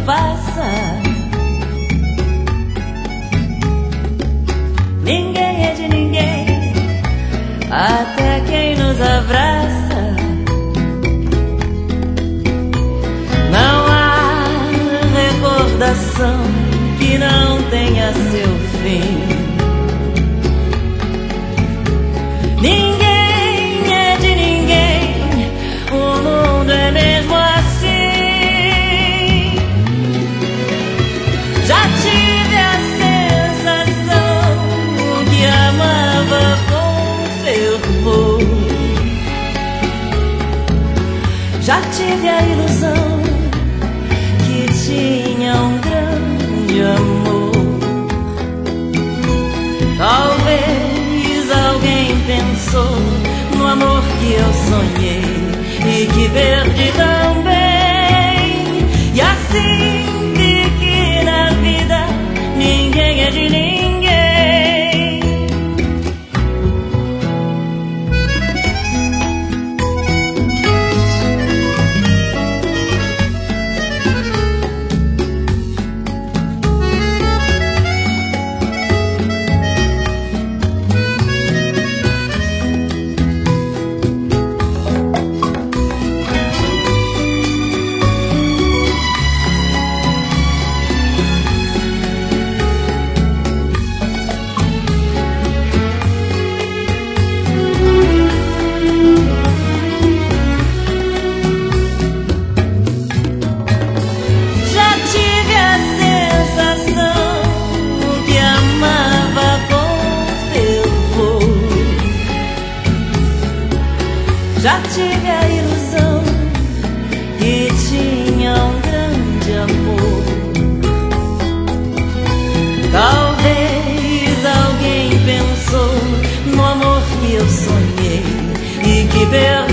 passa. Ninguém é de ninguém, até quem nos abraça. Não há recordação que não tenha seu fim. Ninguém é de ninguém, o mundo é mesmo assim. Já tive a sensação que amava com fervor. Já tive a ilusão que tinha um grande amor. Talvez alguém pensou no amor que eu sonhei e que perdi também. E assim vi que na vida ninguém é de ninguém. Já tive a ilusão que tinha um grande amor. Talvez alguém pensou no amor que eu sonhei e que perdi.